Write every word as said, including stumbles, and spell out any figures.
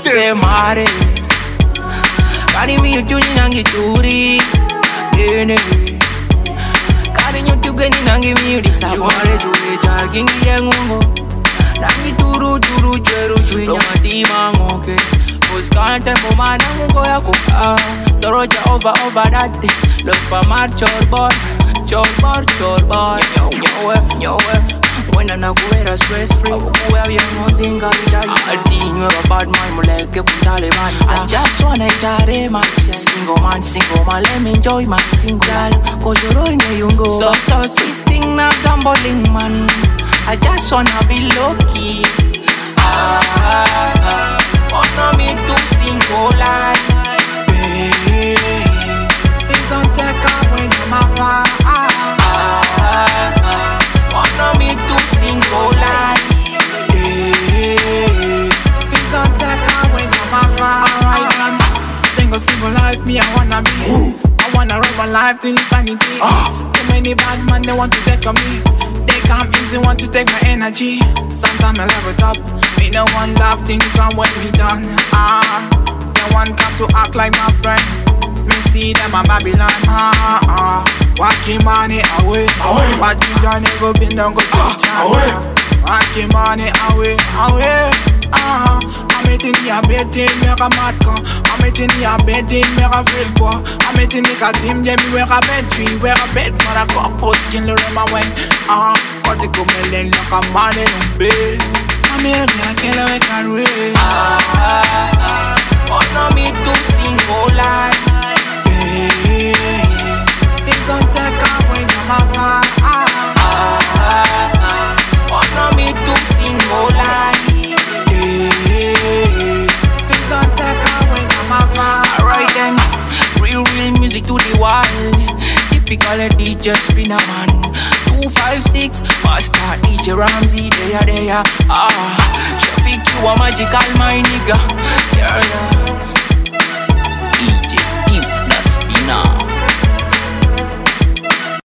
se mare. Kani mi yutuni nangi turi. Gene. Kani nyutugeni nangi mi yudi safare jure jagingi yengungo. Nangi turu turu cheru churi nyamati mangoke. Cause can't tempo man nangungo yako. Soroja over over that. Look pa mar chorbor. Chorbor chorbor. Yo yo yo yo. When I'm not going to stress free, I'm using a I'll bad my moleke Taliban. I just wanna enjoy my single man, single man. Let me enjoy my single. Cause you're rolling a young go. So, so, sisting now, gambling man. I just wanna be lucky. Ah, ah, ah. Wanna me to single life. Hey, it don't take away my fire. Ah, ah, ah. Wanna me to single life. Hey, it don't take away my fire. Single, single life, me I wanna be. Ooh. I wanna run my life till infinity. Ah. Too many bad men, they want to take on me. They come easy, want to take my energy. Sometimes I level it up. Me no one love things come when we done. Ah, no one come to act like my friend. Me see them a Babylon. Ah, ah. Walking money away, away. Watching Johnny go bend down, go to away. Walking money away, away. Ah, I'm eating your betting, make a mad car. I'm eating your betting, make a feel quoi. I'm eating the team, yeah, me wear a bed tree, wear a bed for a couple skin, the rim away. Ah, but the come in like a man in a bed. I'm here, I can't let it away. Ah, ah, ah. Wanna me to single life. Hey, it don't take away my fire. Ah, ah, ah. Wanna me to single life. It don't take away my fire. Alright then, real real music to the world. Typical D J spinner man. Two five six, master D J Ramsey, there there. Ah, Shafiq, you a magical my nigga. Yeah, yeah.